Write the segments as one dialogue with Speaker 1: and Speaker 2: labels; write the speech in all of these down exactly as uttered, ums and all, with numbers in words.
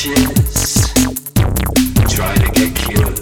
Speaker 1: scratches, try to get cured.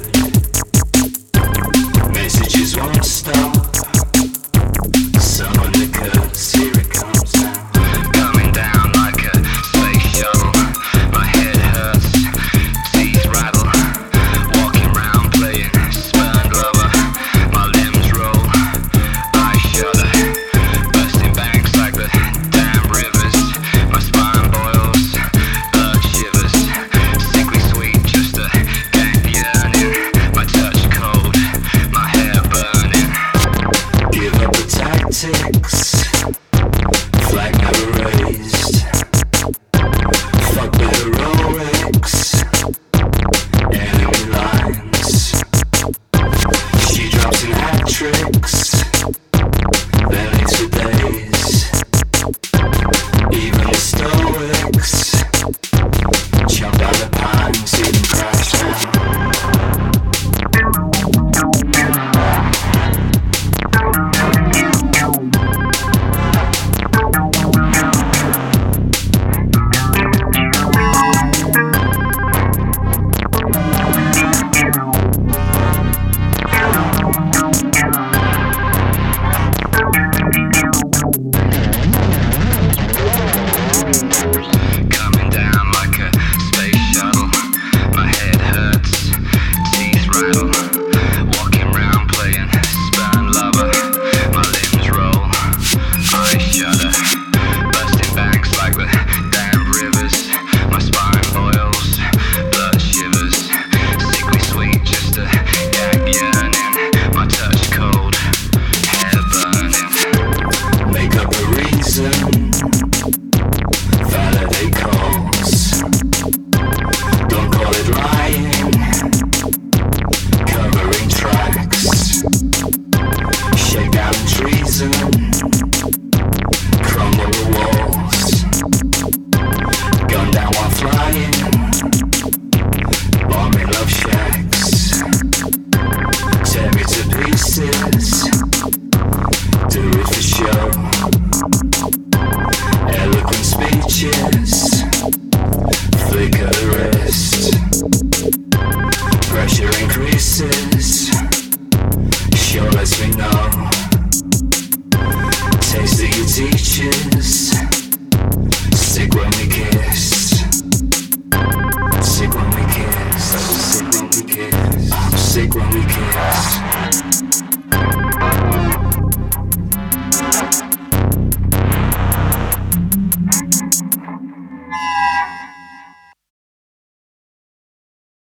Speaker 1: Messages won't stop. Summon the curse, here it comes now.
Speaker 2: Coming down like a space shuttle. My head hurts, teeth rattle. Walking round playing spurned lover. My limbs roll, I shudder. Bursting banks like the damn rivers. My spine boils, blood shivers. Sickly sweet, just a gang yearning. My touch cold, my hair burning.
Speaker 1: Give up the tactics, flag never raised. Fuck the heroics, enemy lines. She drops in hat tricks, bellies for days. Even the stoics jump out the pine, see them crash down.
Speaker 2: Coming down like a space shuttle. My head hurts, teeth rattle. Walking round playing spurned lover. My limbs roll, I shudder. Bursting banks like the damn rivers. My spine boils, blood shivers. Sickly sweet, just a gag yearning. My touch cold, hair burning.
Speaker 1: Make up a reason, validate cause. Don't call it lying, covering tracks. Shake down treason, crumble the walls. Gun down while flying, bombing love shacks. Tear me to pieces, do it for show. Eloquent speeches, flicker the wrist.